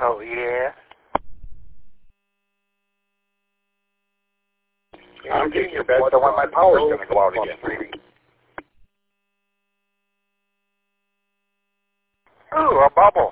Oh, yeah? I'm getting your bed so when my power's going to go out again. Ooh, a bubble.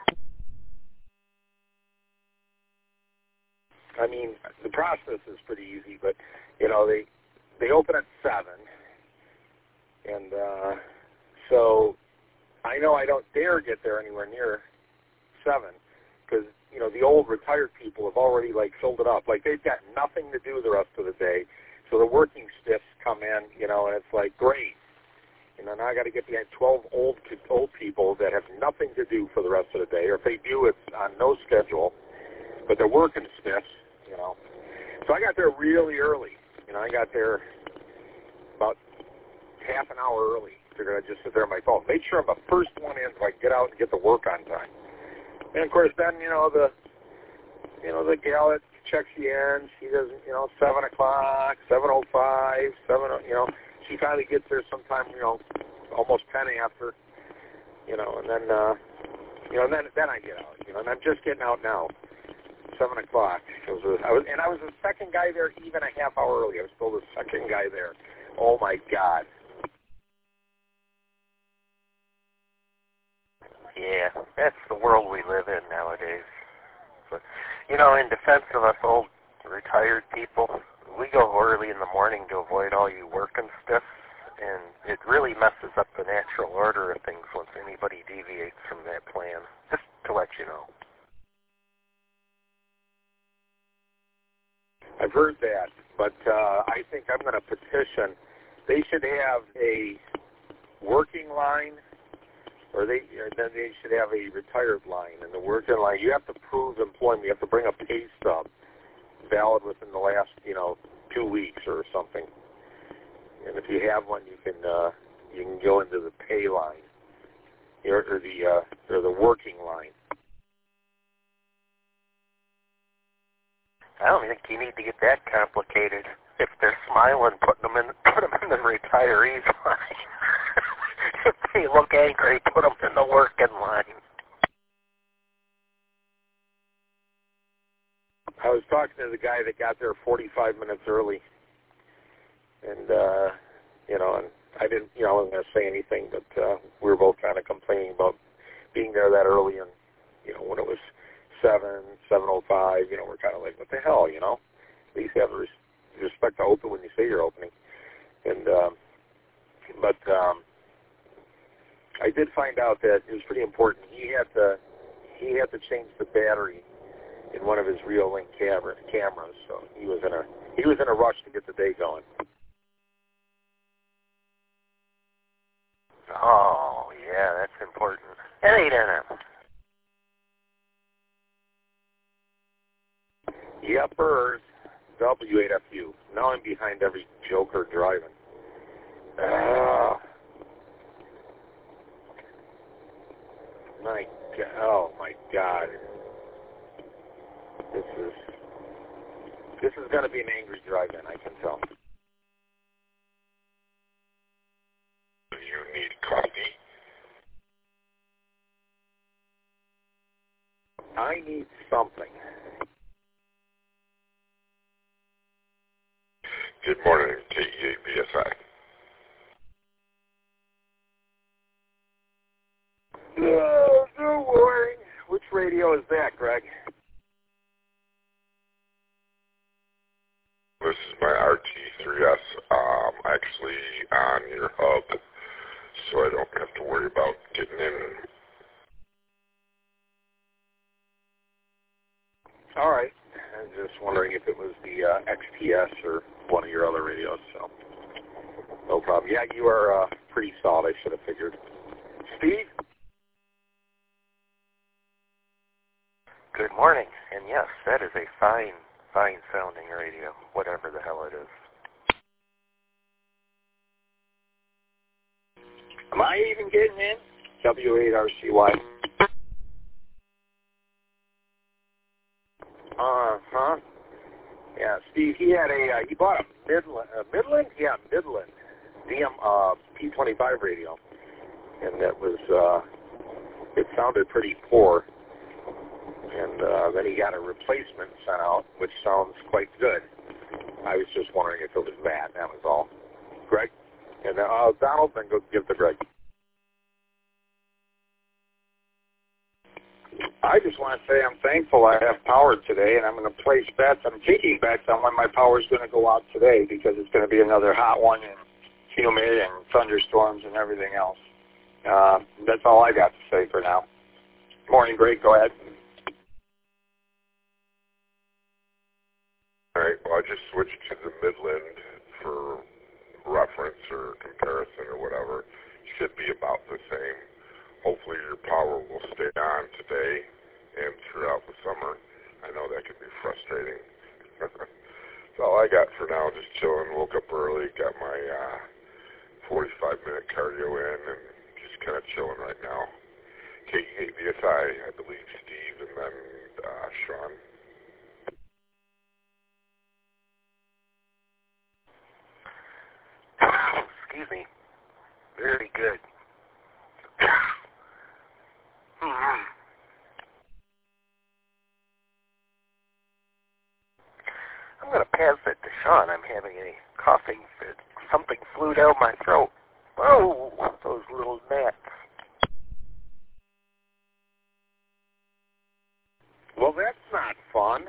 I mean, the process is pretty easy, but, you know, they open at 7. And so I know I don't dare get there anywhere near 7 because, you know, the old retired people have already, like, filled it up. Like, they've got nothing to do the rest of the day. So the working stiffs come in, you know, and it's like, great. You know, now I got to get behind 12 old people that have nothing to do for the rest of the day. Or if they do, it's on no schedule. But they're working stiffs, you know. So I got there really early. You know, I got there about half an hour early. Figured I'd just sit there on my phone. Made sure I'm the first one in so I can get out and get to work on time. And, of course, then, you know, the gal that checks you in, she does, you know, 7 o'clock, 7:05, 7, you know. She finally gets there sometime, you know, almost 10 after, you know, and then, you know, and then I get out, you know, and I'm just getting out now, 7 o'clock. I was the second guy there even a half hour early. I was still the second guy there. Oh, my God. Yeah, that's the world we live in nowadays. But, you know, in defense of us old retired people, we go early in the morning to avoid all you working stiffs, and it really messes up the natural order of things once anybody deviates from that plan, just to let you know. I've heard that, but I think I'm going to petition. They should have a working line, or then they should have a retired line. And the working line, you have to prove employment. You have to bring a pay stub valid within the last, you know, 2 weeks or something. And if you have one, you can go into the pay line or the working line. I don't think you need to get that complicated. If they're smiling, put them in the retirees line. If they look angry, put them in the working line. I was talking to the guy that got there 45 minutes early, and you know, and I didn't, you know, I wasn't going to say anything, but we were both kind of complaining about being there that early, and you know, when it was 7:05, you know, we're kind of like, what the hell, you know? At least have the respect to open when you say you're opening, and but I did find out that it was pretty important. He had to change the battery in one of his Reolink cameras, so he was in a rush to get the day going. Oh, yeah, that's important. It ain't in him. Yepers, W8FU. Now I'm behind every joker driving. Oh my God. This is going to be an angry drive-in, I can tell. You need coffee? I need something. Good morning, KEABSI. Good morning. Which radio is that, Greg? This is my RT3S, actually on your hub, so I don't have to worry about getting in. All right. I was just wondering if it was the XTS or one of your other radios, so no problem. Yeah, you are pretty solid, I should have figured. Steve? Good morning, and yes, that is a fine-sounding radio, whatever the hell it is. Am I even getting in? W8RCY. Uh-huh. Yeah, Steve, he bought a Midland? Yeah, Midland DM P25 radio. And that was, it sounded pretty poor. And then he got a replacement sent out, which sounds quite good. I was just wondering if it was bad. That was all. Greg? And then Donald, then go give to Greg. I just want to say I'm thankful I have power today, and I'm going to place bets. I'm taking bets on when my power is going to go out today because it's going to be another hot one and humid and thunderstorms and everything else. That's all I got to say for now. Morning, Greg. Go ahead. All right, well, I just switched to the Midland for reference or comparison or whatever. Should be about the same. Hopefully your power will stay on today and throughout the summer. I know that can be frustrating. That's all I got for now, just chilling. Woke up early, got my 45-minute cardio in, and just kind of chilling right now. KEABSI, I believe Steve, and then Sean. Excuse me. Very good. I'm going to pass it to Sean. I'm having a coughing fit. Something flew down my throat. Oh, those little gnats. Well, that's not fun.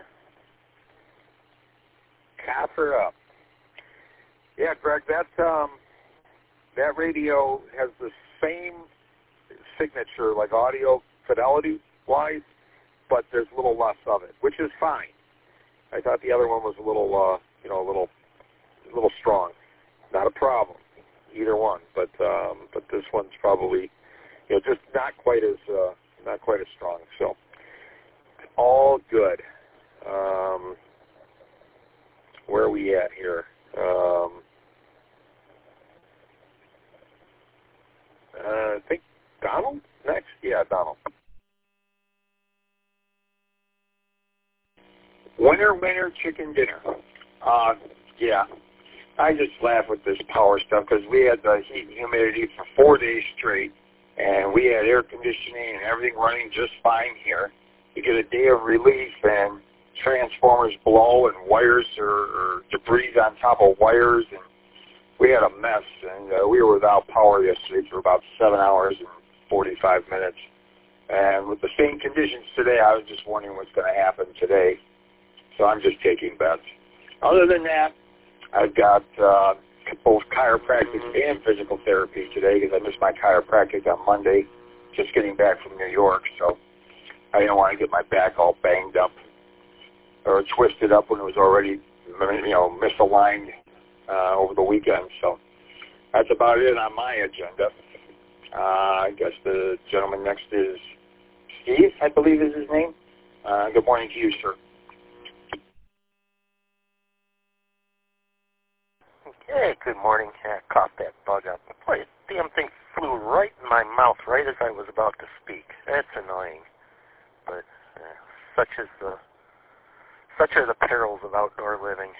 Cough her up. Yeah, Greg, that radio has the same signature, like audio fidelity-wise, but there's a little less of it, which is fine. I thought the other one was a little, a little strong. Not a problem, either one. But this one's probably, just not quite as strong. So all good. Where are we at here? I think Donald next. Yeah, Donald. Winner, chicken dinner. Yeah. I just laugh with this power stuff because we had the heat and humidity for 4 days straight, and we had air conditioning and everything running just fine here. You get a day of relief, and transformers blow, and wires or debris on top of wires, and we had a mess, and we were without power yesterday for about 7 hours and 45 minutes. And with the same conditions today, I was just wondering what's going to happen today. So I'm just taking bets. Other than that, I've got both chiropractic and physical therapy today because I missed my chiropractic on Monday, just getting back from New York. So I didn't want to get my back all banged up or twisted up when it was already, misaligned over the weekend. So that's about it on my agenda. I guess the gentleman next is Steve, I believe is his name. Good morning to you, sir. Hey, good morning. I caught that bug up. Boy, the damn thing flew right in my mouth right as I was about to speak. That's annoying. But such are the perils of outdoor living.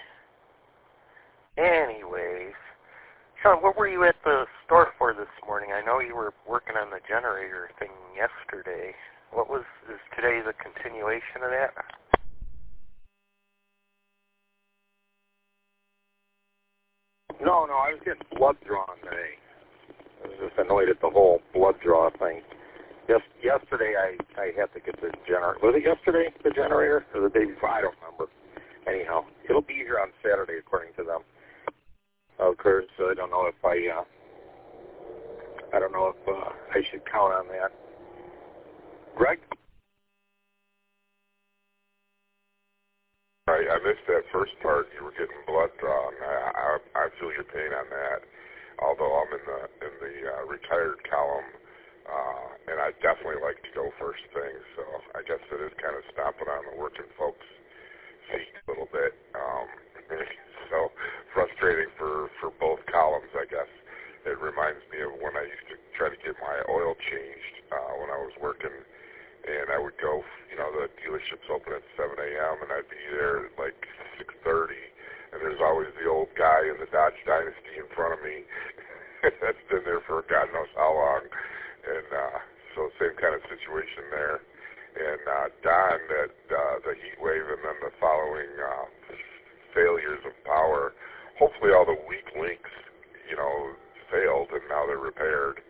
Anyways, Sean, what were you at the store for this morning? I know you were working on the generator thing yesterday. Is today the continuation of that? No, I was getting blood drawn today. I was just annoyed at the whole blood draw thing. Yesterday I had to get the generator. Was it yesterday, the generator, or the day before? I don't remember. Anyhow, it'll be here on Saturday, according to them. Of course, I don't know if I should count on that. Greg? Right, I missed that first part. You were getting blood drawn. I feel your pain on that. Although I'm in the retired column, and I definitely like to go first thing. So I guess it is kind of stomping on the working folks' feet a little bit. So frustrating for both columns, I guess. It reminds me of when I used to try to get my oil changed when I was working. And I would go, the dealership's open at 7 a.m., and I'd be there at like 6:30, and there's always the old guy in the Dodge Dynasty in front of me that's been there for God knows how long. And so same kind of situation there. And Don that the heat wave and then the following failures of power, hopefully all the weak links, failed and now they're repaired.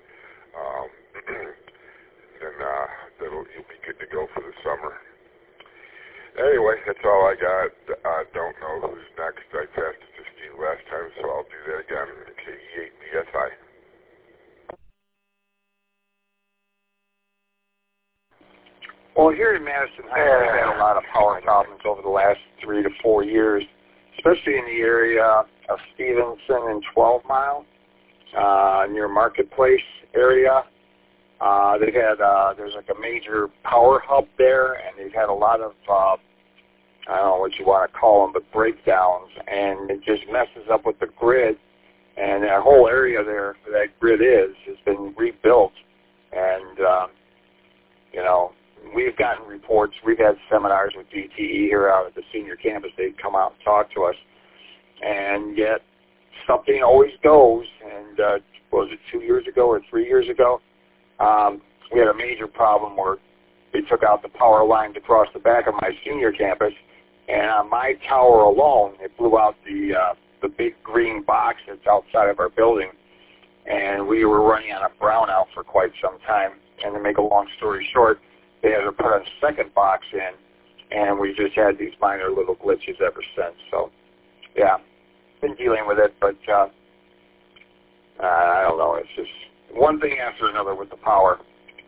And you'll be good to go for the summer. Anyway, that's all I got. I don't know who's next. I passed it to Steve last time, so I'll do that again. KE8BSI. Well, here in Madison Heights, we've had a lot of power problems over the last 3 to 4 years, especially in the area of Stevenson and 12 Mile, near Marketplace area. They've had, there's like a major power hub there, and they've had a lot of, I don't know what you want to call them, but breakdowns, and it just messes up with the grid, and that whole area there where that grid has been rebuilt, and, we've gotten reports, we've had seminars with DTE here out at the senior campus. They'd come out and talk to us, and yet something always goes, and was it 2 years ago or 3 years ago? We had a major problem where they took out the power lines across the back of my senior campus, and on my tower alone, it blew out the big green box that's outside of our building, and we were running on a brownout for quite some time. And to make a long story short, they had to put a second box in, and we just had these minor little glitches ever since. So, yeah, been dealing with it, but I don't know. It's just one thing after another with the power.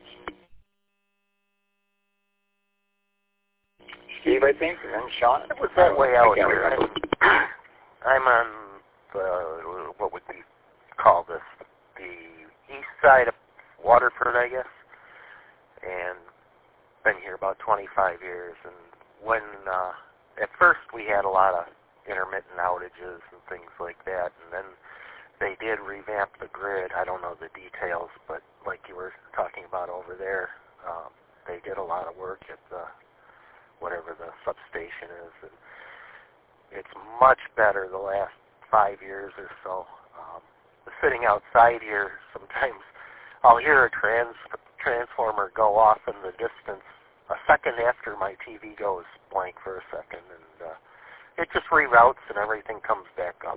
Steve, I think, and then Sean. It was that way out here. I'm on what would we call this? The east side of Waterford, I guess, and been here about 25 years. And when at first we had a lot of intermittent outages and things like that, and then they did revamp the grid. I don't know the details, but like you were talking about over there, they did a lot of work at the whatever the substation is, and it's much better the last 5 years or so. Sitting outside here, sometimes I'll hear a transformer go off in the distance a second after my TV goes blank for a second, and it just reroutes and everything comes back up.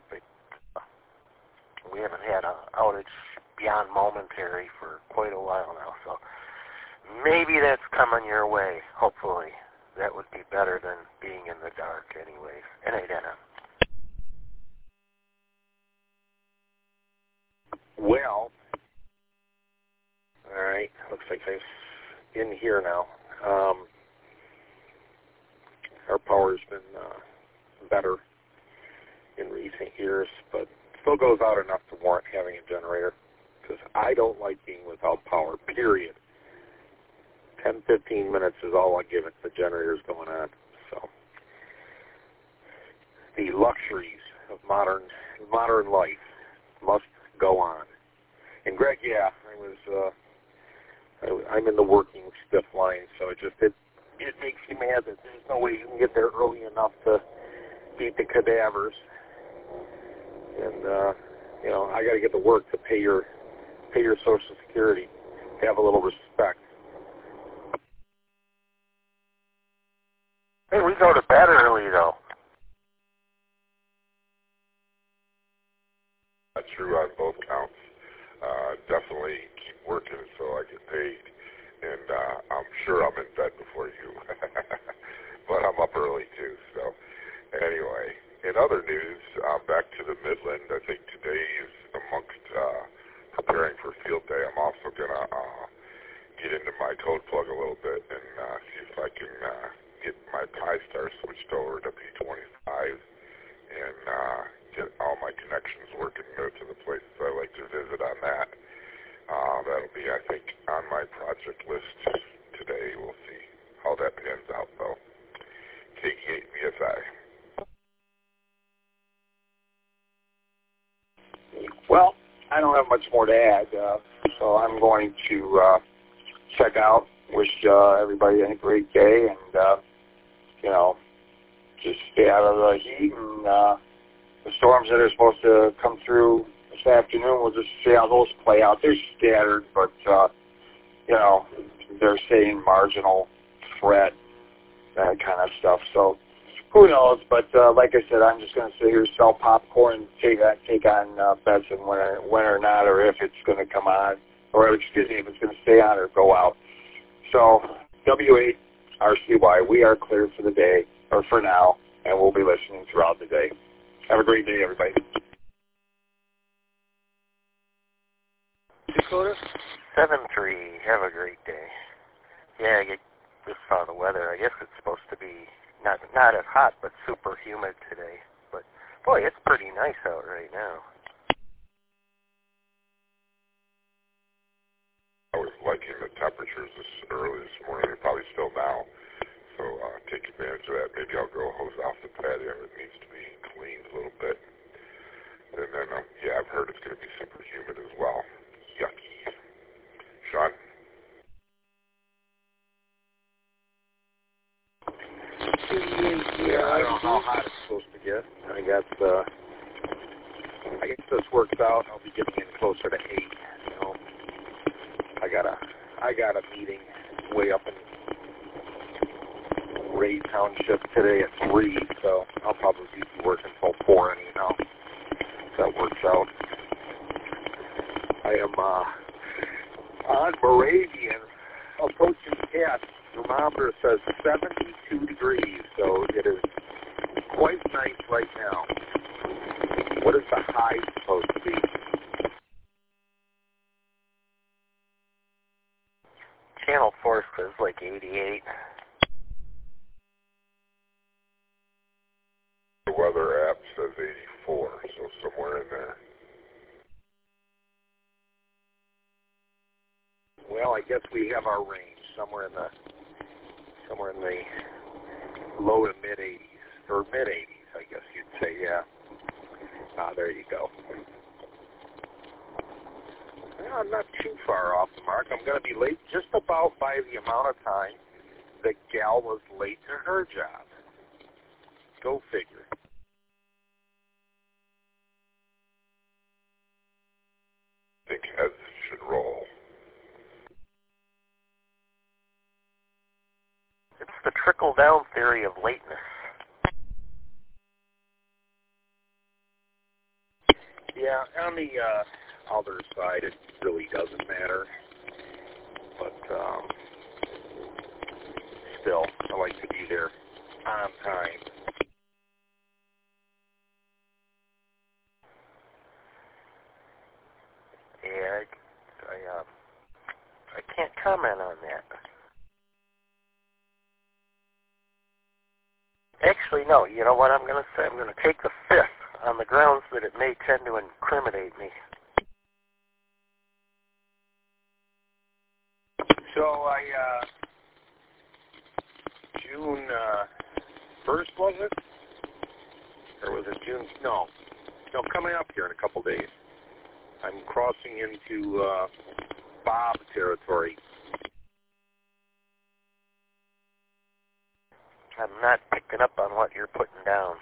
We haven't had an outage beyond momentary for quite a while now, so maybe that's coming your way, hopefully. That would be better than being in the dark anyways. And I didn't. Well, all right, looks like I'm in here now. Our power's been better in recent years, but still goes out enough to warrant having a generator, because I don't like being without power, period. 10, 15 minutes is all I give it. The generator's going on. So the luxuries of modern life must go on. And Greg, yeah, I'm in the working stiff line, so it makes you mad that there's no way you can get there early enough to beat the cadavers. And I got to get to work to pay your Social Security. Have a little respect. Hey, we go to bed early, though. That's true on both counts. Definitely keep working so I get paid. And I'm sure I'm in bed before you. But I'm up early, too. So anyway, in other news, back to the Midland. I think today is amongst preparing for field day. I'm also going to get into my code plug a little bit and see if I can get my Pi-Star switched over to P25 and get all my connections working to the places I like to visit on that. That'll be, I think, on my project list today. We'll see how that pans out, though. KE8BSI. Well, I don't have much more to add, so I'm going to check out. Wish everybody a great day, and just stay out of the heat. And the storms that are supposed to come through this afternoon, we'll just see how those play out. They're scattered, but they're saying marginal threat. that kind of stuff. So who knows? But like I said, I'm just going to sit here, sell popcorn, take on bets and when or not, or if it's going to come on, or excuse me, if it's going to stay on or go out. So W8RCY, we are cleared for the day, or for now, and we'll be listening throughout the day. Have a great day, everybody. Dakota? 7-3. Have a great day. Yeah, I just saw the weather. I guess it's supposed to be not as hot, but super humid today. But, boy, it's pretty nice out right now. I was liking the temperatures this early this morning, and probably still now. So take advantage of that. Maybe I'll go hose off the patio. It needs to be cleaned a little bit. And then, yeah, I've heard it's going to be super humid as well. Yucky. Sean? Yeah, I don't know how hot it's supposed to get. I guess this works out. I'll be getting in closer to 8. You know, I got a meeting way up in Ray Township today at 3, so I'll probably be working until 4 anyhow. That works out. I am on Moravian, approaching Cass. Thermometer says 72 degrees, so it is quite nice right now. What is the high supposed to be? Channel 4 says like 88. The weather app says 84, so somewhere in there. Well, I guess we have our range somewhere in the low to mid 80s or mid 80s, I guess you'd say. Yeah. There you go. Well, I'm not too far off the mark. I'm going to be late just about by the amount of time the gal was late to her job. Go figure. I think heads should roll. It's the trickle-down theory of lateness. Yeah, on the other side, it really doesn't matter. But still, I like to be there on time. Yeah, I can't comment on that. Actually, no. You know what I'm going to say? I'm going to take the 5th on the grounds that it may tend to incriminate me. So June 1st, was it? Or was it June? No, coming up here in a couple days. I'm crossing into Bob territory. I'm not picking up on what you're putting down.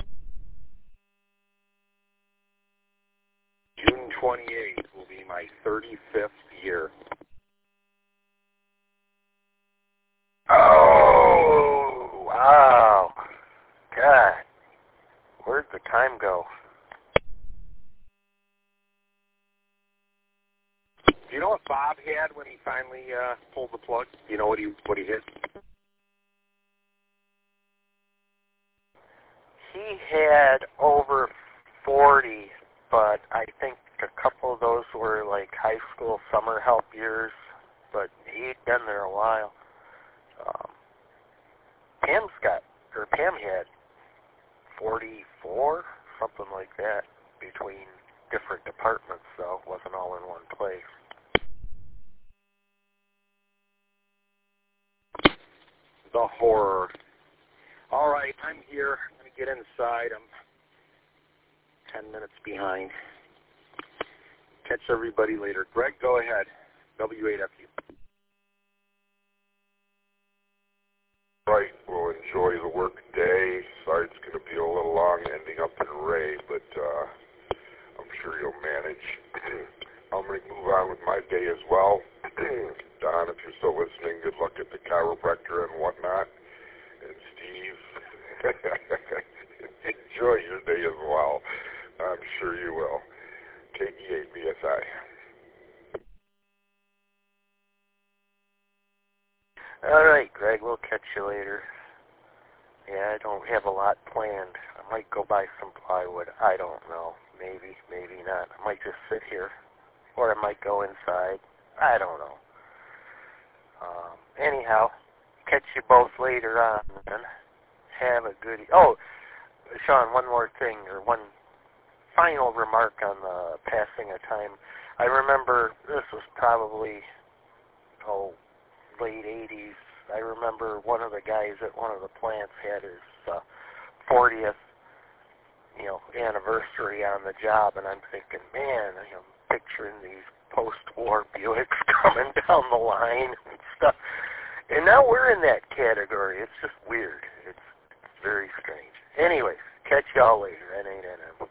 June 28th will be my 35th year. Oh, wow. God. Where'd the time go? Do you know what Bob had when he finally pulled the plug? Do you know what he hit? He had over 40, but I think a couple of those were like high school summer help years, but he'd been there a while. Pam had 44, something like that, between different departments, so it wasn't all in one place. The horror. All right, I'm here. I'm going to get inside. I'm 10 minutes behind. Catch everybody later. Greg, go ahead. W8FU. Right, we'll enjoy the work day. Sorry it's going to be a little long ending up in Ray, but I'm sure you'll manage. I'm going to move on with my day as well. Don, if you're still listening, good luck at the chiropractor and whatnot. Enjoy your day as well. I'm sure you will. KE8BSI. All right, Greg, we'll catch you later. Yeah, I don't have a lot planned. I might go buy some plywood. I don't know. Maybe, maybe not. I might just sit here, or I might go inside. I don't know. Anyhow, catch you both later on, then. Have a good... Oh, Sean, one more thing, or one final remark on the passing of time. I remember this was probably, late 80s. I remember one of the guys at one of the plants had his 40th, anniversary on the job, and I'm thinking, man, I'm picturing these post-war Buicks coming down the line and stuff. And now we're in that category. It's just weird. It's very strange. Anyways, catch y'all later. N8NM.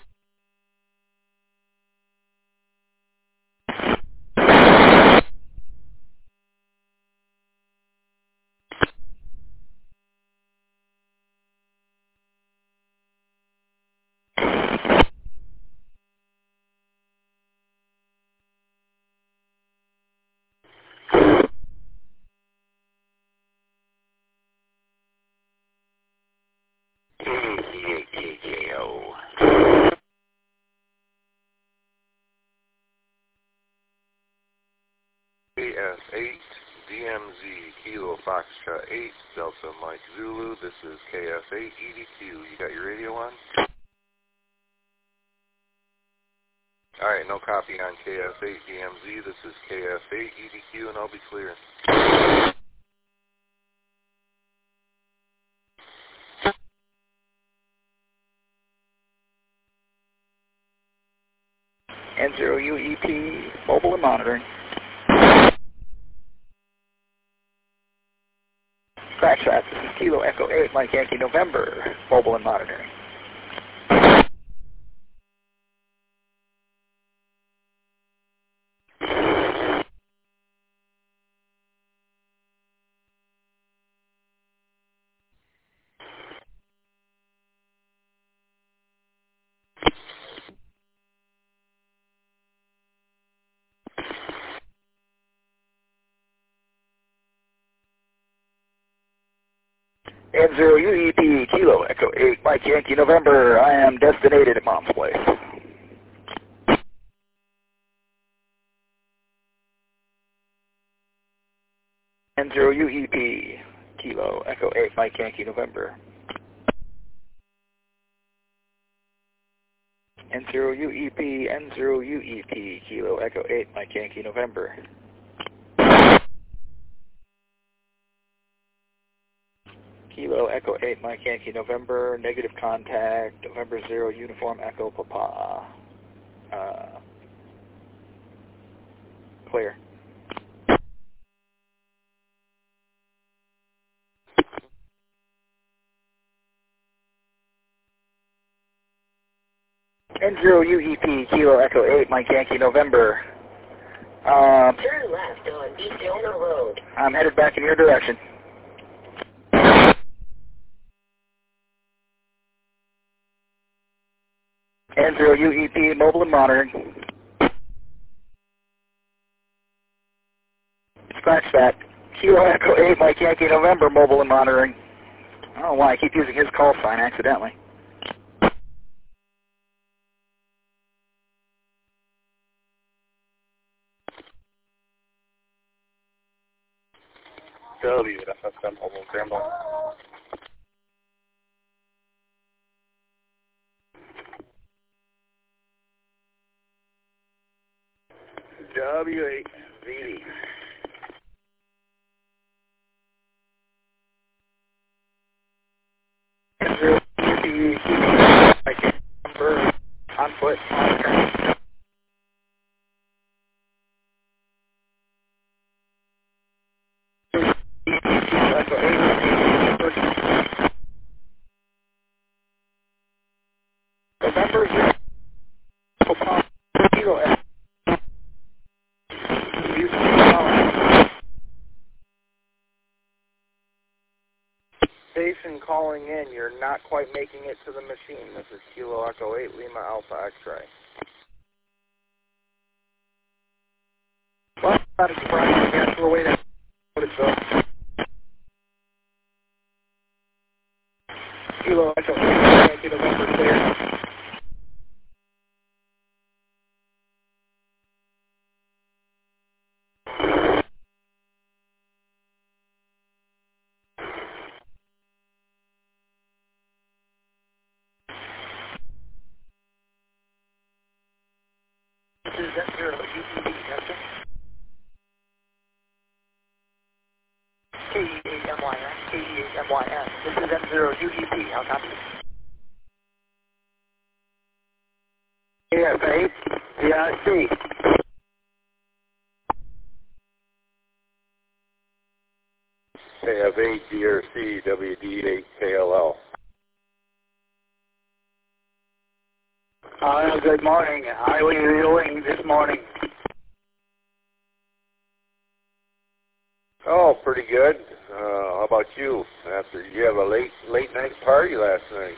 KS8 DMZ Kilo Foxtrot 8 Delta Mike Zulu. This is KS8 EDQ. You got your radio on? Alright, no copy on KS8 DMZ. This is KS8 EDQ, and I'll be clear. N0UEP, mobile and monitoring. Scratch that. This is Kilo Echo 8, Mike Yankee November, mobile and monitoring. N0UEP, Kilo Echo 8, Mike Yankee November. I am destinated at Mom's place. N0UEP, Kilo Echo 8, Mike Yankee November. N0UEP, N0UEP, Kilo Echo 8, Mike Yankee November. Kilo Echo 8, Mike Yankee November, negative contact, November 0, Uniform Echo Papa. Clear. N0UEP, Kilo Echo 8, Mike Yankee November. Turn left on East Elmer Road. I'm headed back in your direction. N0UEP, mobile and monitoring. Scratch that. Kilo Echo 8, Mike Yankee November, mobile and monitoring. I don't know why I keep using his call sign accidentally. WFSM, mobile standby. W8VD. Number on foot, monitoring. November 0, Kilo F. person calling in, you're not quite making it to the machine. This is Kilo Echo 8 Lima Alpha X-Ray. Well, not a surprise. Yes, we'll wait out. Kilo Echo 8 Yankee November clear. This is F0 UTP, Justin. KE8MYN, KE8MYN. This is F0 UTP, how copy? KF8, DRC. KF8, DRC, WD8, KLL. Good morning. How are you doing this morning? Oh, pretty good. How about you? After you have a late night party last night?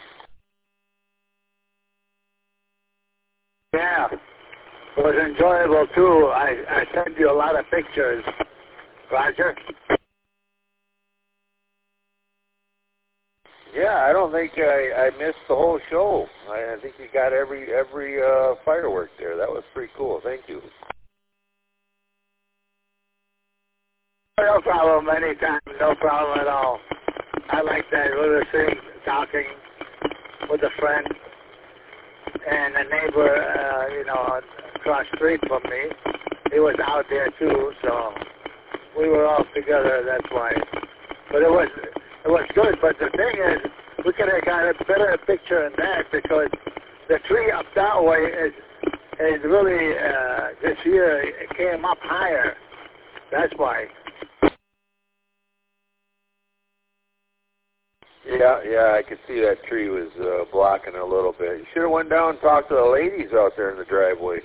Yeah, it was enjoyable too. I sent you a lot of pictures. Roger? Yeah, I don't think I missed the whole show. I think you got every firework there. That was pretty cool. Thank you. No problem anytime. No problem at all. I like that little thing, talking with a friend and a neighbor, across the street from me. He was out there too, so we were all together. That's why. But it was good. But the thing is, we could have got a better picture than that because the tree up that way is really this year it came up higher. That's why. Yeah, I could see that tree was blocking a little bit. You should have went down and talked to the ladies out there in the driveway.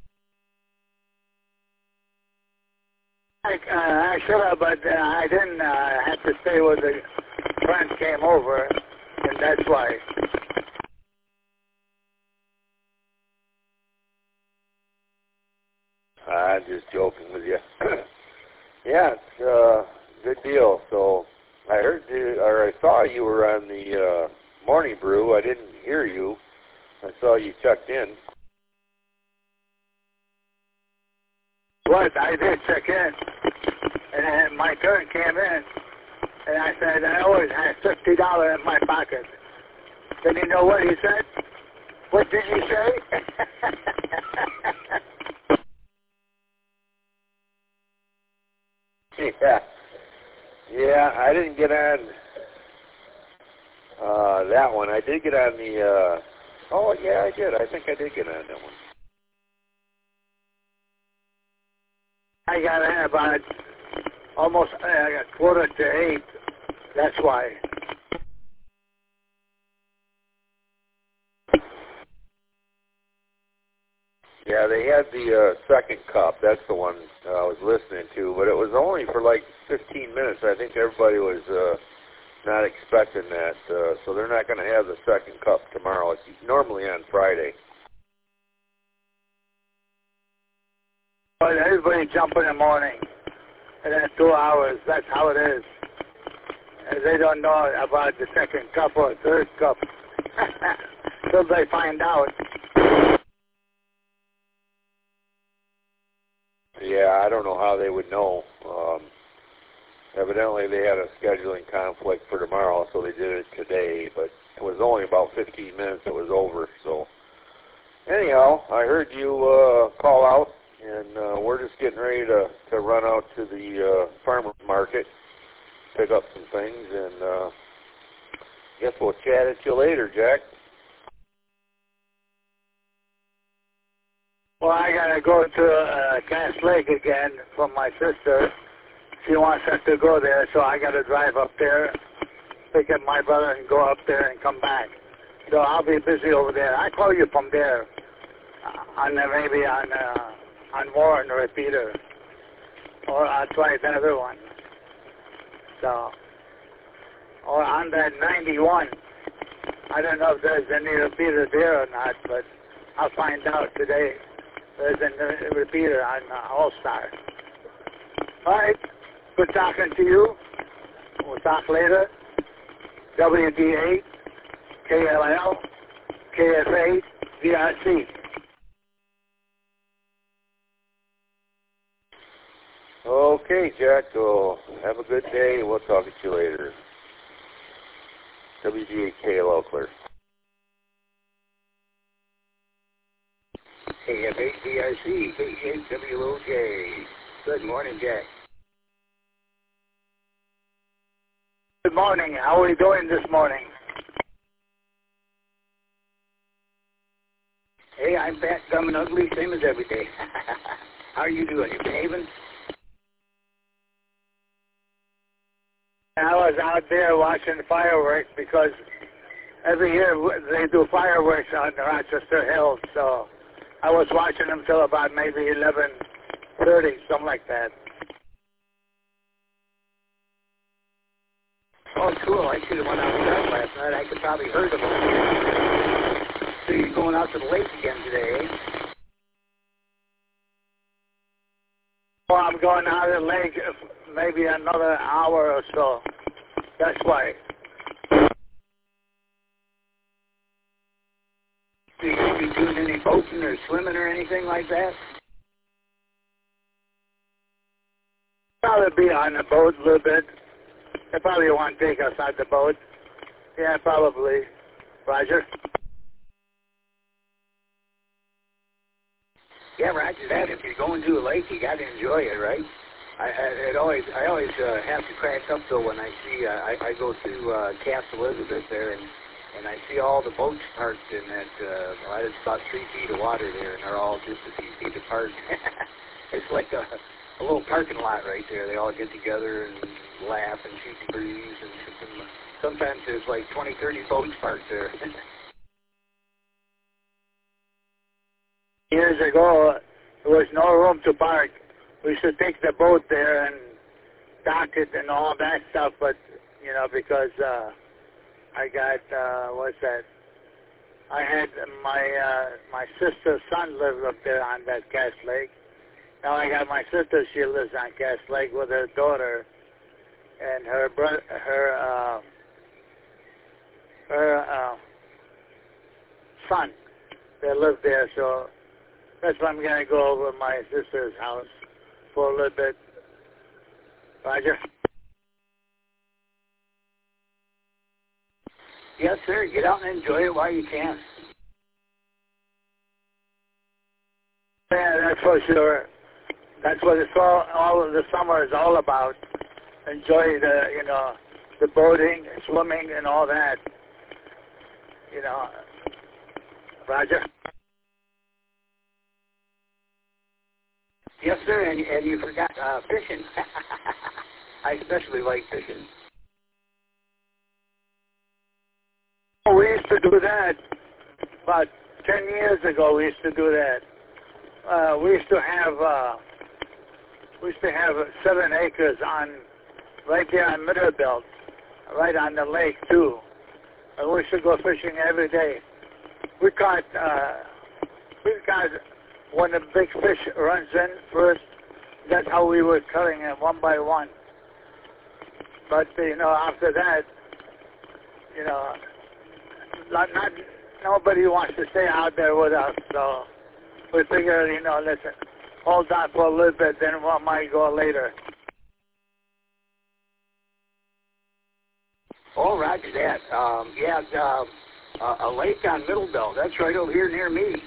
I should have, but I didn't have to stay with the friends came over, and that's why. I'm just joking with you. Yeah, it's a good deal. So I heard I saw you were on the morning brew. I didn't hear you. I saw you checked in. What? I did check in, and then my turn came in, and I said, I always had $50 in my pocket. Then you know what he said? What did you say? Yeah, I didn't get on that one. I did get on the, oh yeah, I did. I think I did get on that one. I got in about almost a 7:45. That's why. Yeah, they had the second cup. That's the one I was listening to, but it was only for like 15 minutes. I think everybody was not expecting that, so they're not going to have the second cup tomorrow. It's normally on Friday. But everybody jump in the morning, and then 2 hours. That's how it is. And they don't know about the second cup or third cup till they find out. Yeah, I don't know how they would know. Evidently, they had a scheduling conflict for tomorrow, so they did it today. But it was only about 15 minutes. It was over. So anyhow, I heard you call out, and we're just getting ready to run out to the farmer's market, pick up some things, and guess we'll chat at you later, Jack. Well, I gotta go to Cass Lake again from my sister. She wants us to go there, so I gotta drive up there, pick up my brother, and go up there and come back. So I'll be busy over there. I call you from there, maybe on Warren Repeater, or I'll try the other one. So, or on that 91. I don't know if there's any repeater there or not, but I'll find out today. There's a repeater on All-Star. All right. Good talking to you. We'll talk later. WD8, KLL, KF8, VRC. Okay, Jack. Well, have a good day. We'll talk to you later. WD8 KLL clear. KF8 VRC, K8WOJ. Good morning, Jack. Good morning. How are you doing this morning? Hey, I'm fat, dumb, and ugly, same as every day. How are you doing? You behaving? I was out there watching fireworks because every year they do fireworks on the Rochester Hills, so I was watching them till about maybe 11:30, something like that. Oh, cool. I should have went outside last night. I could probably heard them. So you're going out to the lake again today, eh? Well, I'm going out to the lake maybe another hour or so. That's why. So you going to be doing any boating or swimming or anything like that? Probably be on the boat a little bit. They probably won't take us on the boat. Yeah, probably. Roger. Yeah, Roger that. If you're going to a lake, you got to enjoy it, right? I always have to crack up though when I see I go to Cass Elizabeth there and I see all the boats parked in that. It's about 3 feet of water there, and they're all just a few feet apart. It's like a little parking lot right there. They all get together and laugh and shoot the breeze, and sometimes there's like 20, 30 boats parked there. Years ago, there was no room to park. We used to take the boat there and dock it and all that stuff, but, you know, because I got, what's that? I had my sister's son lived up there on that Cass Lake. Now I got my sister, she lives on Cass Lake with her daughter and her brother, her son. They live there, so that's why I'm going to go over to my sister's house for a little bit. Roger? Yes, sir. Get out and enjoy it while you can. Yeah, that's for sure. That's what it's all of the summer is all about. Enjoy the, you know, the boating, swimming, and all that. You know. Roger? Yes, sir, and you forgot fishing. I especially like fishing. Oh, we used to do that about 10 years ago. We used to do that. We used to have 7 acres on right there on Middlebelt, right on the lake too. And we used to go fishing every day. We caught when the big fish runs in first. That's how we were cutting it one by one. But you know, after that, you know, not nobody wants to stay out there with us. So we figured, you know, let's hold on for a little bit, then we might go later. Oh, roger that. A lake on Middlebelt. That's right over here near me.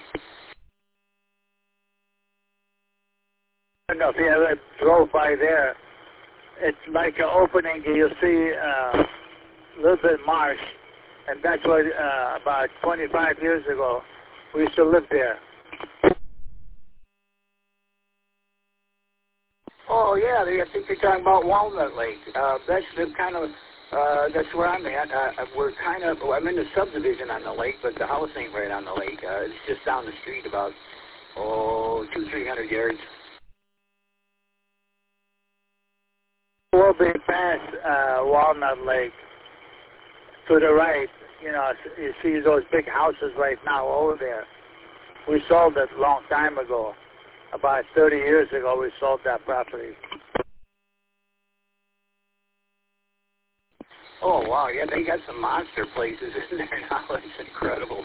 I don't know if you ever drove by there. It's like an opening. You'll see a little bit marsh, and that's what about 25 years ago we used to live there. Oh yeah, I think you're talking about Walnut Lake. That's the kind of that's where I'm at. I'm in the subdivision on the lake, but the house ain't right on the lake. It's just down the street about 200-300 yards. We'll be past Walnut Lake. to the right, you know, you see those big houses right now over there. We sold it a long time ago. About 30 years ago, we sold that property. Oh, wow. Yeah, they got some monster places in there now. It's incredible.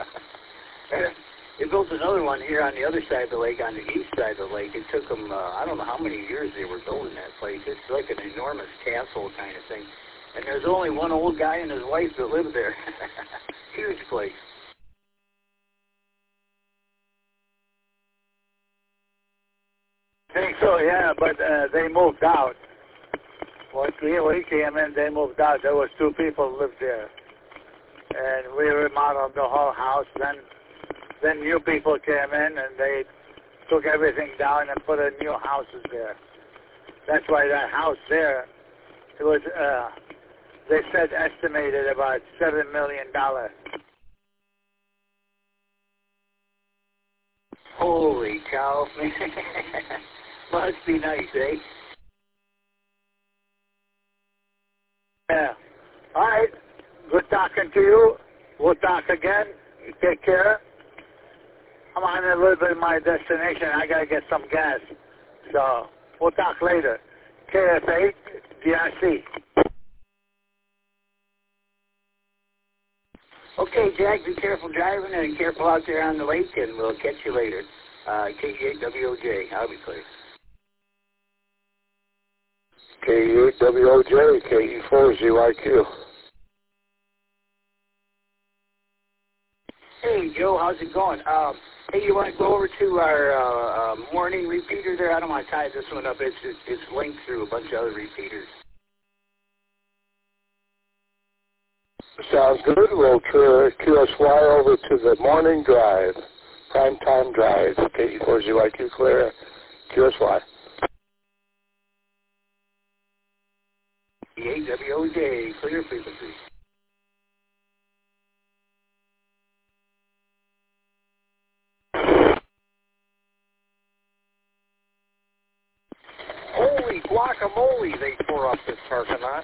They built another one here on the other side of the lake, on the east side of the lake. It took them, I don't know how many years they were building that place. It's like an enormous castle kind of thing. And there's only one old guy and his wife that live there. Huge place. I think so, yeah, but they moved out. Once we came in, they moved out. There was 2 people lived there. And we remodeled the whole house. Then new people came in, and they took everything down and put in new houses there. That's why that house there, it was, they said estimated about $7 million. Holy cow. Must be nice, eh? Yeah. All right. Good talking to you. We'll talk again. You take care. I'm on a little bit of my destination. I got to get some gas. So we'll talk later. KF8, DRC. Okay, Jack, be careful driving and careful out there on the lake, and we'll catch you later. KE8WOJ, I'll be clear. KE8WOJ, KE4ZYQ. Hey, Joe, how's it going? Hey, you want to go over to our morning repeater there? I don't want to tie this one up. It's linked through a bunch of other repeaters. Sounds good. We'll QSY over to the morning drive, prime time drive, KE4ZYQ clear, QSY. KE8WOJ, clear frequency. Holy guacamole, they tore up this parking lot.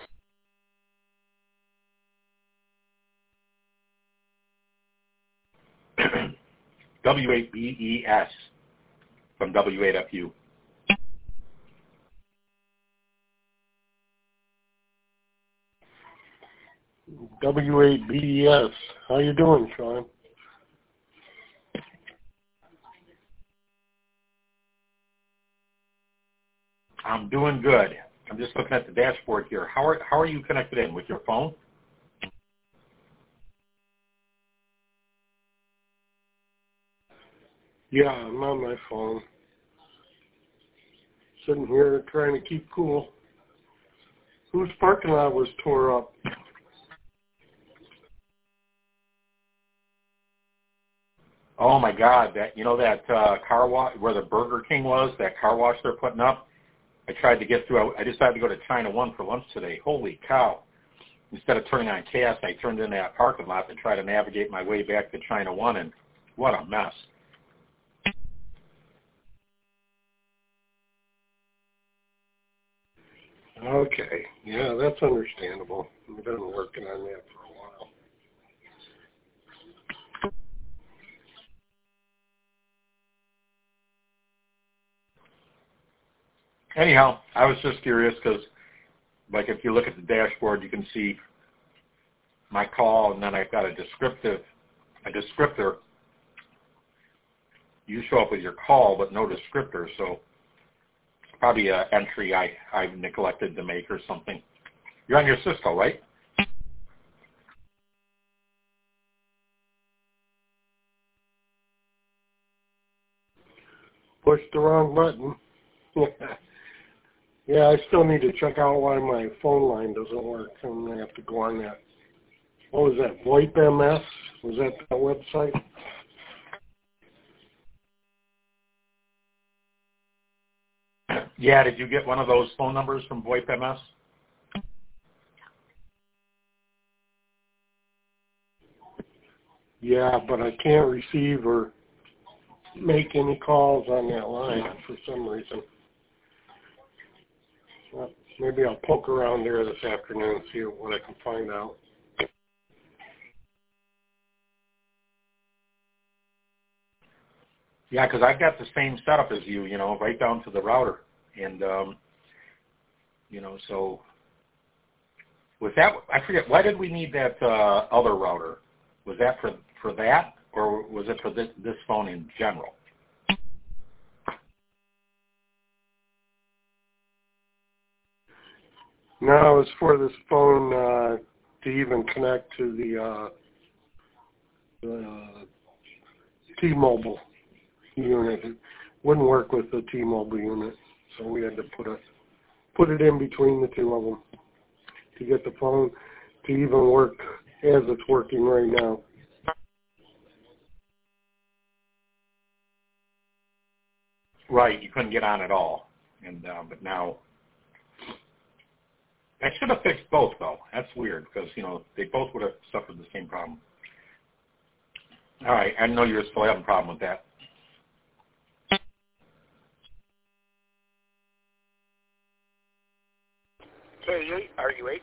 W8BES from W8FU. W8BES. How you doing, Sean? I'm doing good. I'm just looking at the dashboard here. How are you connected in? With your phone? Yeah, I'm on my phone. Sitting here trying to keep cool. Whose parking lot was tore up? Oh my God! That car wash where the Burger King was, that car wash they're putting up. I tried to get through. I decided to go to China One for lunch today. Holy cow! Instead of turning on CAS, I turned in that parking lot to try to navigate my way back to China One, and what a mess. Okay, yeah, that's understandable. We've been working on that for a while. Anyhow, I was just curious because, like, if you look at the dashboard, you can see my call, and then I've got a descriptor. You show up with your call, but no descriptor, so probably an entry I've neglected to make or something. You're on your Cisco, right? Pushed the wrong button. Yeah, I still need to check out why my phone line doesn't work. I'm going to have to go on that. What was that, VoIP MS? Was that the website? Yeah, did you get one of those phone numbers from VoIP MS? Yeah, but I can't receive or make any calls on that line for some reason. Well, maybe I'll poke around there this afternoon and see what I can find out. Yeah, because I've got the same setup as you, right down to the router. And, so was that, I forget, why did we need that other router? Was that for that, or was it for this phone in general? No, it's for this phone to even connect to the T-Mobile unit. It wouldn't work with the T-Mobile unit, so we had to put it in between the two of them to get the phone to even work as it's working right now. Right, you couldn't get on at all, and but now I should have fixed both though. That's weird because they both would have suffered the same problem. All right, I know you're still having a problem with that. K8 RUH.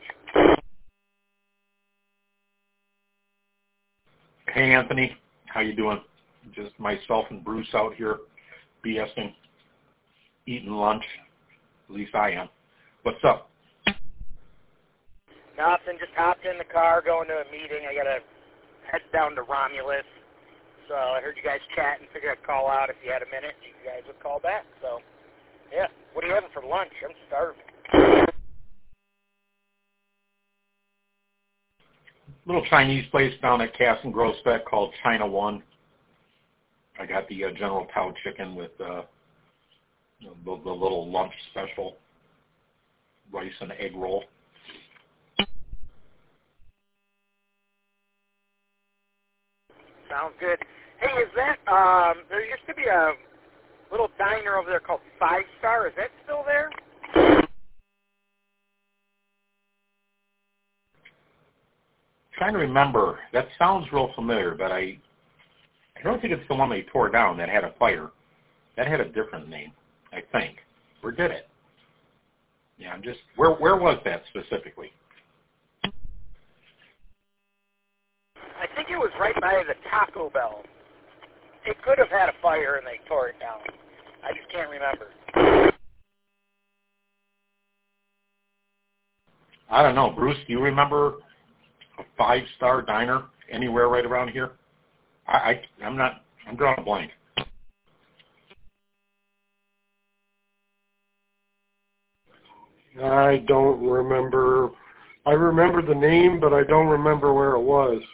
Hey Anthony, how you doing? Just myself and Bruce out here BSing, eating lunch. At least I am. What's up? Nothing, just hopped in the car, going to a meeting. I got to head down to Romulus. So I heard you guys chatting, figured I'd call out if you had a minute. You guys would call back. So, yeah. What are you having for lunch? I'm starving. Little Chinese place down at Cass and Groesbeck called China One. I got the General Tao chicken with the little lunch special, rice and egg roll. Sounds good. Hey, is that, there used to be a little diner over there called 5 Star. Is that still there? Trying to remember. That sounds real familiar, but I don't think it's the one they tore down that had a fire. That had a different name, I think. Where did it? Yeah, where was that specifically? I think it was right by the Taco Bell. It could have had a fire and they tore it down. I just can't remember. I don't know. Bruce, do you remember a 5 Star diner anywhere right around here? I'm drawing a blank. I don't remember. I remember the name, but I don't remember where it was.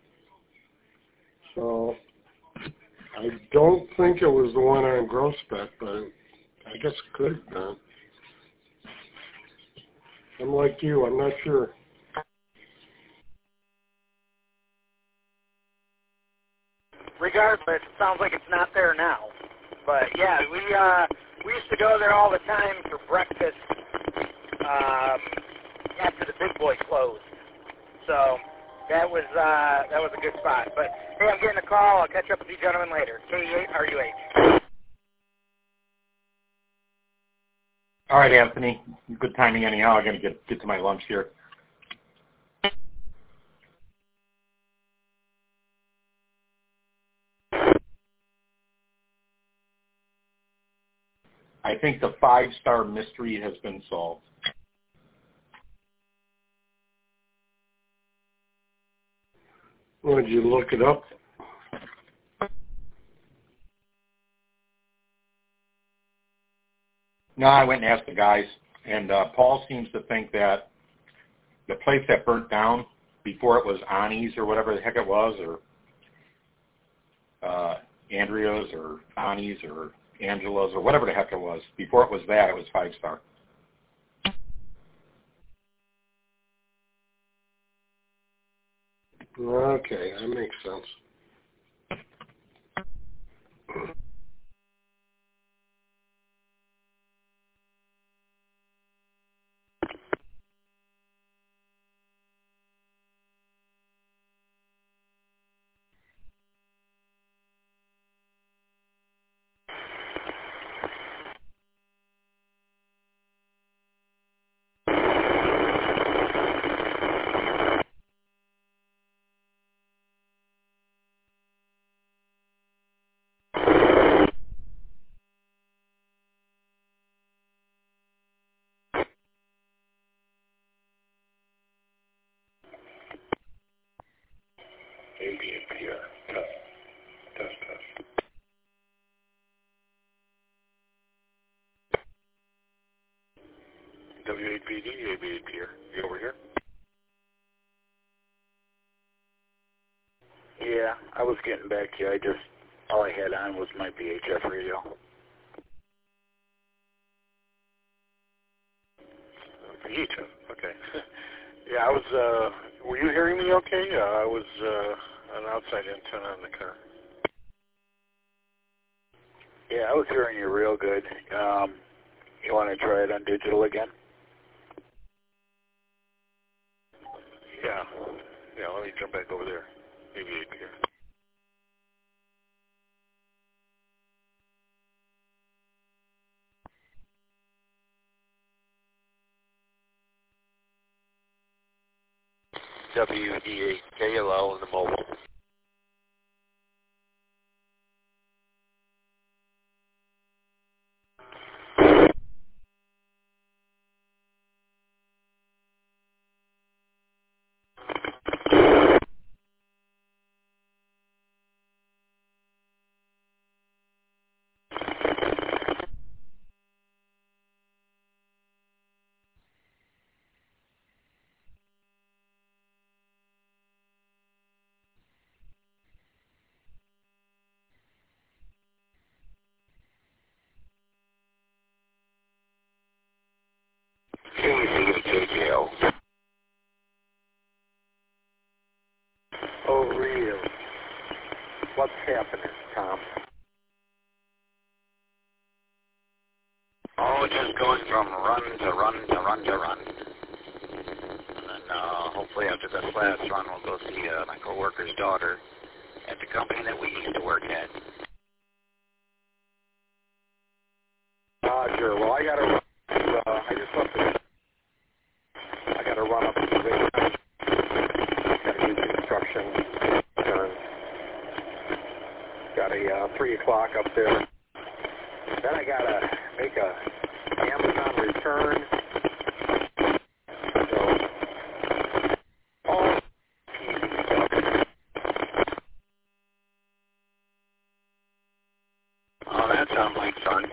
So I don't think it was the one on Groesbeck, but I guess it could have been. I'm like you. I'm not sure. Regardless, it sounds like it's not there now. But yeah, we used to go there all the time for breakfast after the big boy closed. So that was a good spot. But hey, I'm getting a call. I'll catch up with you gentlemen later. K8 RUH. All right, Anthony. Good timing anyhow. I'm going to get to my lunch here. I think the 5 Star mystery has been solved. Well, did you look it up? No, I went and asked the guys, and Paul seems to think that the place that burnt down before it was Ani's or whatever the heck it was, or Andrea's or Ani's or Angela's or whatever the heck it was, before it was that, it was 5 Star. Okay, that makes sense. W8PD, AB8 here. You over here? Yeah, I was getting back to you. All I had on was my VHF radio. VHF, okay. Yeah, were you hearing me okay? I was an outside antenna in the car. Yeah, I was hearing you real good. You want to try it on digital again? Yeah, let me jump back over there. Maybe here. WD8 KLL in the mobile. KZHL. Oh, real. What's happening, Tom? Oh, just going from run to run to run to run. And then hopefully after this last run, we'll go see my coworker's daughter at the company that we used to work at. Sure. Well, I got to run. I just left it. I got to run up to the base. Got to do construction. Got a 3 o'clock up there. Then I got to make a Amazon return. So, all easy stuff. Oh, that sounds like fun.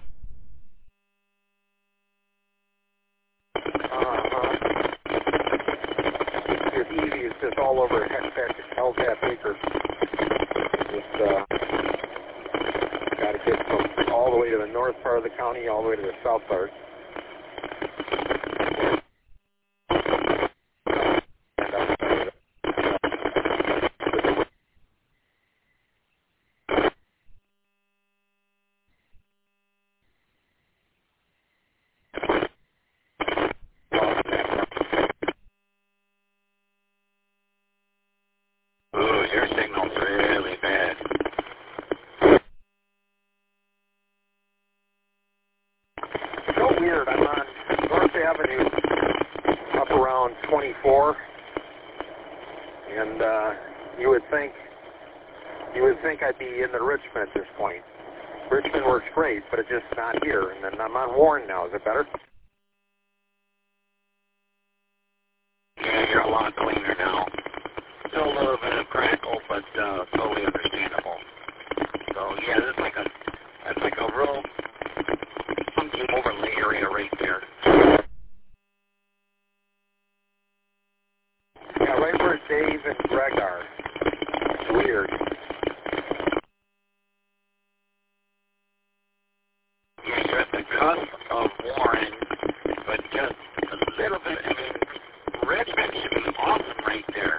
It's easy. It's just all over LTAP acres. Just got to get from all the way to the north part of the county, all the way to the south part. Ooh, your signal's really bad. So weird. I'm on North Avenue up around 24, and you would think I'd be in the Richmond at this point. Richmond works great, but it's just not here. And then I'm on Warren now. Is it better? Yeah, you're a lot cleaner now. Still a little bit of crackle, but totally understandable. So yeah, that's like a real funky overlay area right there. Yeah, right where Dave and Greg are. It's weird. Yeah, you're at the cusp of Warren, but just a little bit. I mean, Richmond should be awesome right there.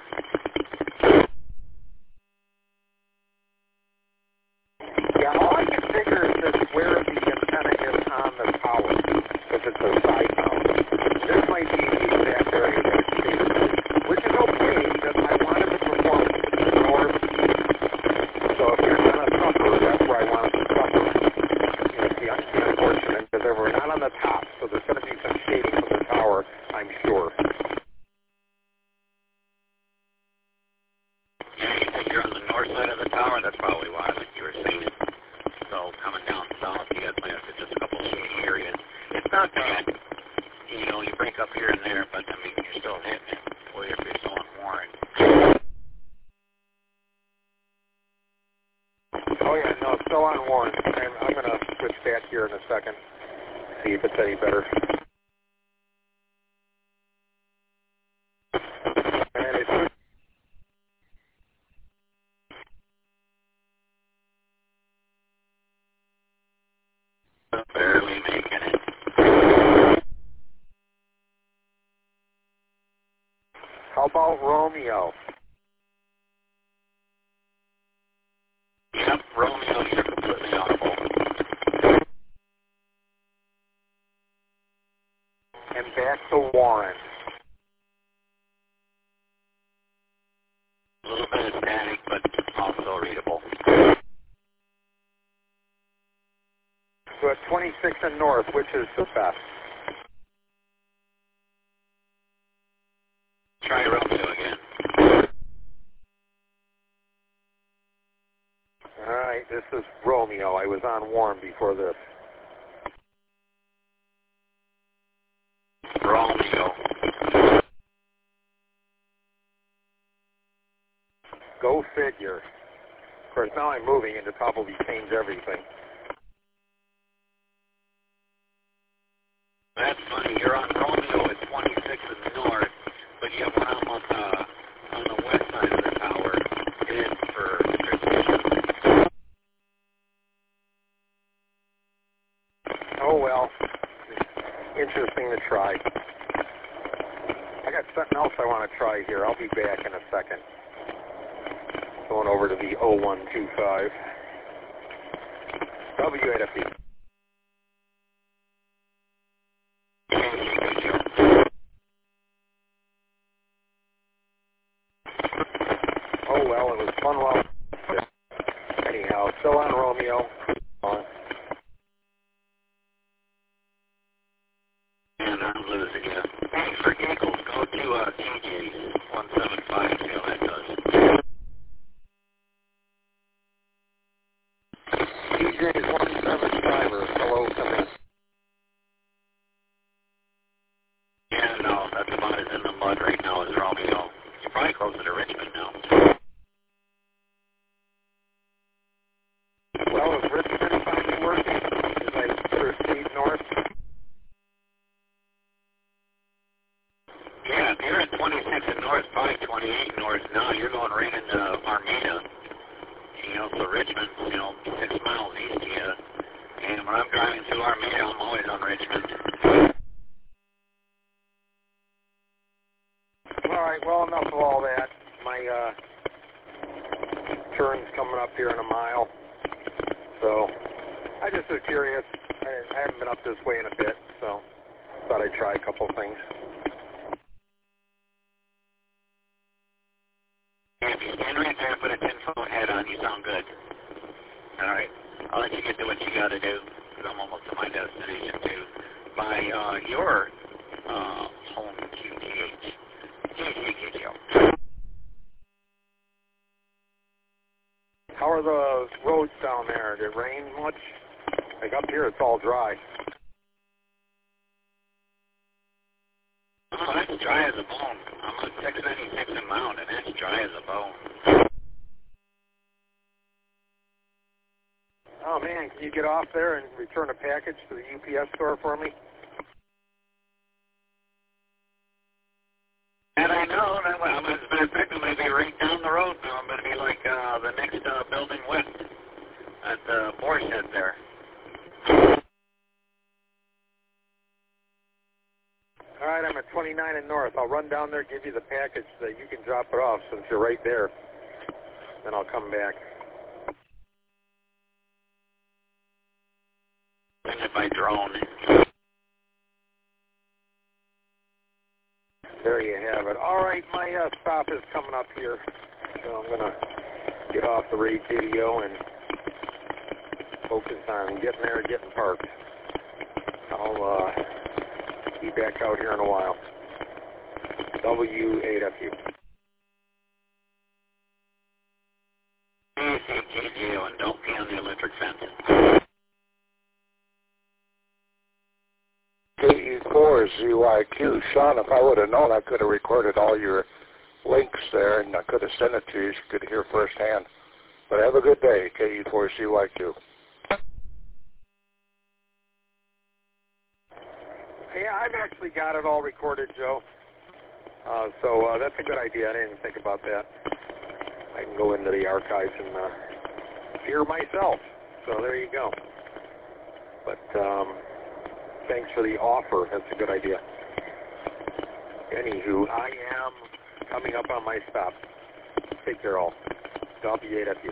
Yeah, all I can figure is that where the antenna is on the tower, if it's a side tower. This might be the exact area that it's stated, which is okay because I wanted to perform to the north. So if you're going to suffer, that's where I want it to suffer. It's the unfortunate because we're not on the top, so there's going to be some shading from the tower, I'm sure. Yeah, you think you're on the north side of the tower? That's probably why, like you were saying. So coming down south, you got just a couple of shady areas. It's not bad. You know, you break up here and there, but I mean, you're still hitting it. Boy, if you're still on Warren. Oh yeah, no, still on Warren. I'm going to switch back here in a second, see if it's any better. Barely making it. How about Romeo? Yep, Romeo, you're completely audible. And back to Warren. A little bit of static, but also readable. So at 26 and north, which is the best? Try Romeo again. All right, this is Romeo. I was on Warren before this. Romeo. Go figure. Of course, now I'm moving and to probably change everything. That's funny. You're on Romeo at 26 in the north, but yet when I'm on the west side of the tower, it is for transmission. Oh, well. Interesting to try. I got something else I want to try here. I'll be back in a second. Going over to the 0125. W8FD. Oh, well, it was fun while... Anyhow, still on Romeo. And I'm losing you. Thanks for giggles. Go to TJ's 175, see how that does. TJ's 175er. Hello, come in. Yeah, no, that's about as in the mud right now as Romeo. You're probably closer to Richmond now. Well, is Richmond finally working as I proceed north? Yeah, if you're at 26 in north, probably 28 north now, you're going right into Armada. You know, so Richmond, 6 miles east of you. And when I'm driving through Armada, I'm always on Richmond. All right, well, enough of all that. My turn's coming up here in a mile. So I just was curious. I haven't been up this way in a bit, so thought I'd try a couple things. If you stand right there and put a 10-foot head on, you sound good. All right. I'll let you get to what you got to do, because I'm almost to my destination, too. By your home QTH. QTHO. How are the roads down there? Did it rain much? Like up here, it's all dry. Oh, that's dry as a bone. I'm on 696 in Mount, and that's dry as a bone. Oh, man, can you get off there and return a package to the UPS store for me? And I know, as a matter of fact, I'm going to be right down the road now. I'm going to be like the next building west at the boar shed there. All right, I'm at 29 and north. I'll run down there, give you the package so that you can drop it off since you're right there. Then I'll come back. And if I drone. There you have it. All right, my stop is coming up here. So I'm going to get off the radio and focus on getting there and getting parked. I'll be back out here in a while. W8FU. KCGO, and don't be on the electric fence. KE4ZYQ. Sean, if I would have known, I could have recorded all your links there, and I could have sent it to you so you could hear firsthand. But have a good day, KE4ZYQ. Yeah, I've actually got it all recorded, Joe. So that's a good idea. I didn't even think about that. I can go into the archives and hear myself. So there you go. But thanks for the offer. That's a good idea. Anywho, I am coming up on my stop. Take care, all. W8FU.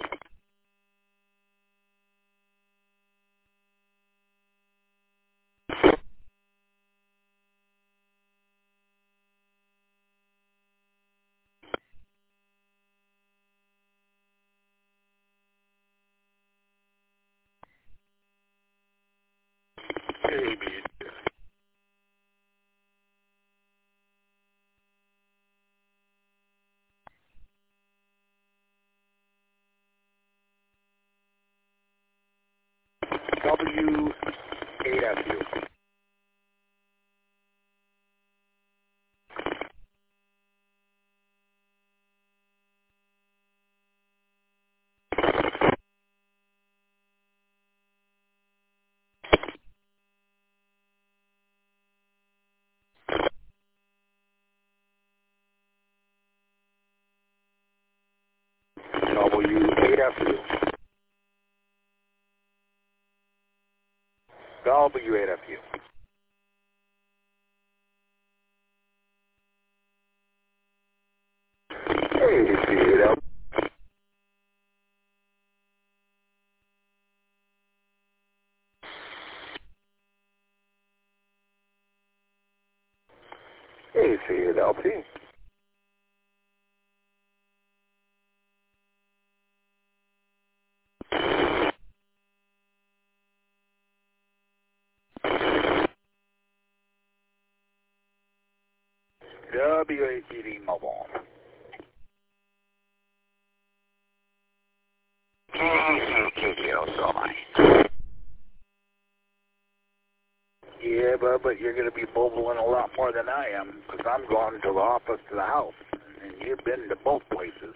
W8FU. W8FU. W8FU. W8FU. ACLP. WATD Mobile. KDO, so am I. Yeah, but you're going to be mobiling a lot more than I am, because I'm going to the office to the house, and you've been to both places.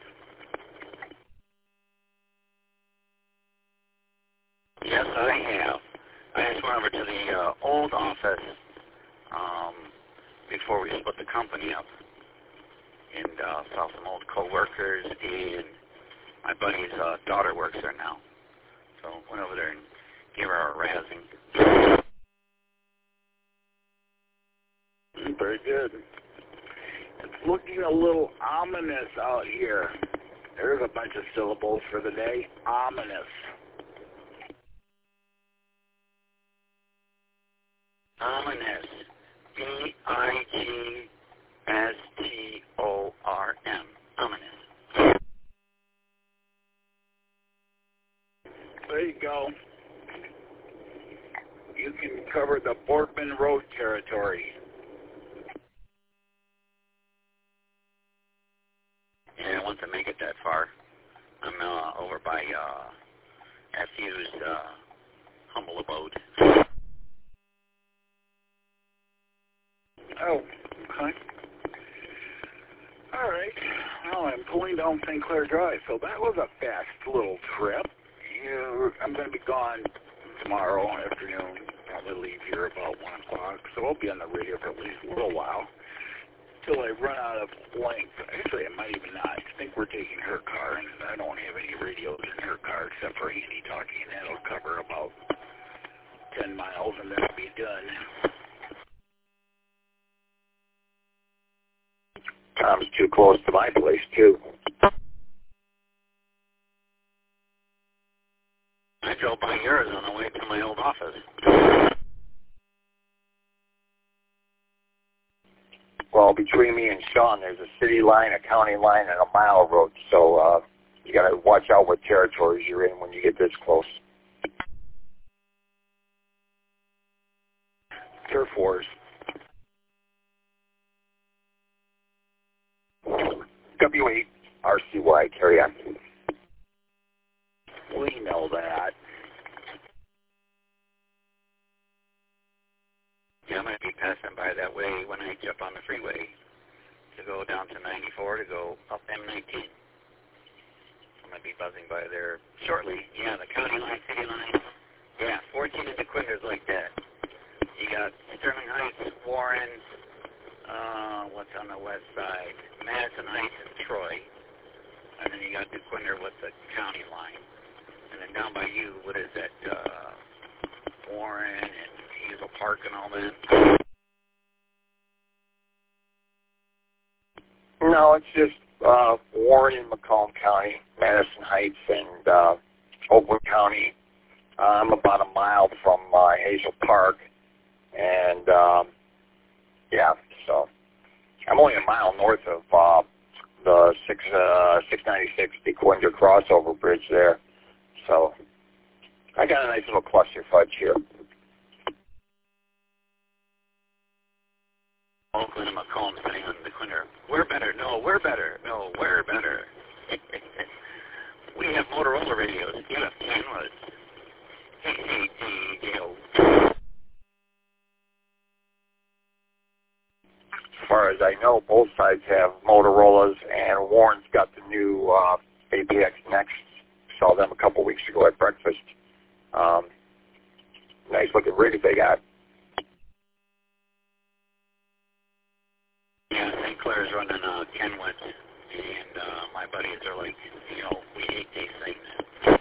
Yes, I have. I just went over to the old office before we split the company up, and saw some old co-workers, and my buddy's daughter works there now. So went over there and gave her a razzing. Very good. It's looking a little ominous out here. There's a bunch of syllables for the day. Ominous. Ominous. B-I-G-S-T-O-R-M. Ominous. There you go. You can cover the Boardman Road territory. Yeah, once I make it that far, I'm over by FU's humble abode. Oh, okay. All right. Well, I'm pulling down St. Clair Drive, so that was a fast little trip. I'm going to be gone tomorrow afternoon. Probably leave here about 1 o'clock, so I'll be on the radio for at least a little while till I run out of length. Actually, I might even not. I think we're taking her car, and I don't have any radios in her car except for Andy talking, and that'll cover about 10 miles, and then I'll be done. Tom's too close to my place, too. I drove by yours on the way to my old office. Well, between me and Sean, there's a city line, a county line, and a mile road, so you got to watch out what territories you're in when you get this close. Turf Wars. W8 RCY, carry on. We know that. Yeah, I'm going to be passing by that way when I jump on the freeway to go down to 94 to go up M19. I'm going to be buzzing by there shortly. Yeah, the county line, city line. Yeah, 14 into Quinder's like that. You got Sterling Heights, Warren, what's on the west side? Madison Heights and Troy. And then you got DeQuinder with the county line. And then down by you, what is that? Warren and Hazel Park and all that? No, it's just Warren and Macomb County, Madison Heights, and Oakland County. I'm about a mile from Hazel Park, and yeah, so I'm only a mile north of the 696, the Quinger crossover bridge there. So I got a nice little cluster fudge here. Oakland and Macomb sitting on the Quinger. We're better. No, we're better. No, we're better. We have Motorola radios. You have Kenwood. As far as I know, both sides have Motorola's, and Warren's got the new APX Next. Saw them a couple weeks ago at breakfast. Nice looking rig they got. Yeah, St. Clair's running Kenwood, and my buddies are like, you know, we hate these things.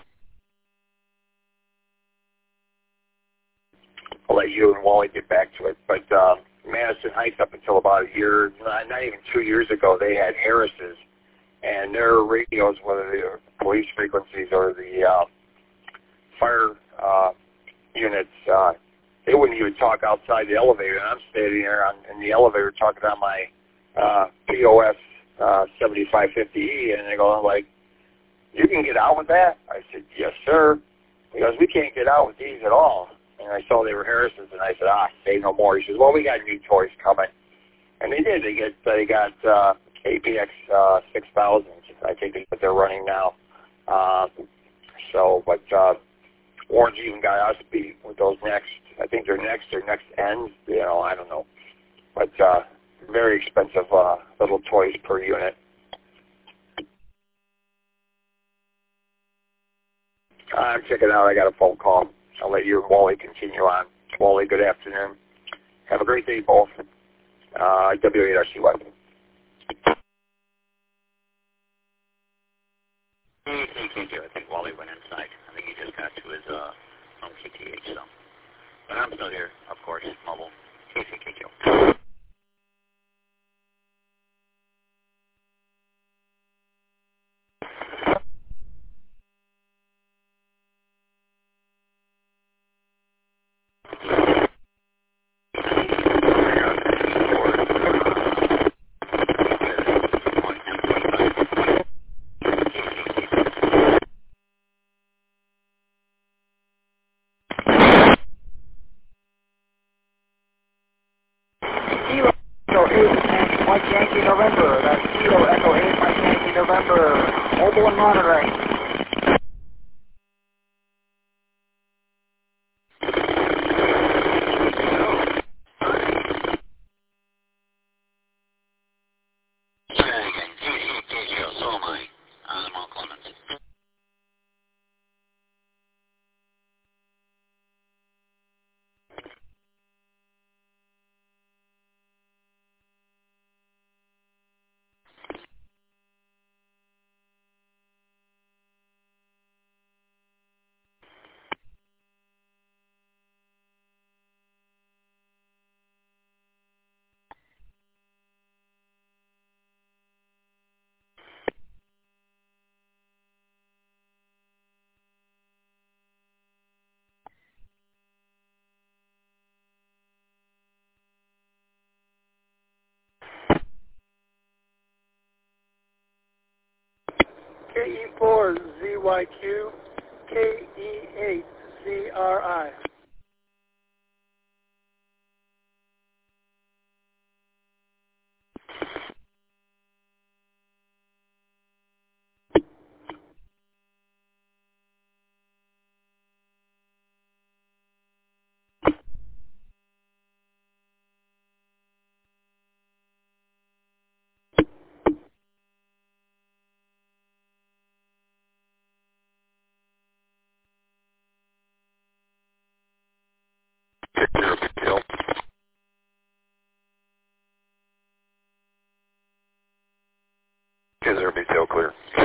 I'll let you and Wally get back to it, but Madison Heights, up until about a year, not even 2 years ago, they had Harris's, and their radios, whether they're police frequencies or the fire units, they wouldn't even talk outside the elevator. And I'm standing there in the elevator talking on my POS 7550E, and they go like, "You can get out with that?" I said, "Yes, sir." He goes, "We can't get out with these at all." And I saw they were Harris's, and I said, say no more. He says, "Well, we got new toys coming." And they did. They got APX 6000s. I think is what they're running now. But Warren's even got us beat with those next. I think they're next ends. You know, I don't know. But very expensive little toys per unit. I'm checking out. I got a phone call. I'll let you and Wally continue on. Wally, good afternoon. Have a great day, both. W8RCY. I think Wally went inside. I think he just got to his home KTH, so. But I'm still here, of course, mobile. KCKQ. Mike Yankee November. That's Kilo Echo 8, Mike Yankee November. Mobile and monitoring. So am I. I'm Mount Clemens. KE4ZYQ, KE8CRI. Is there a detail clear?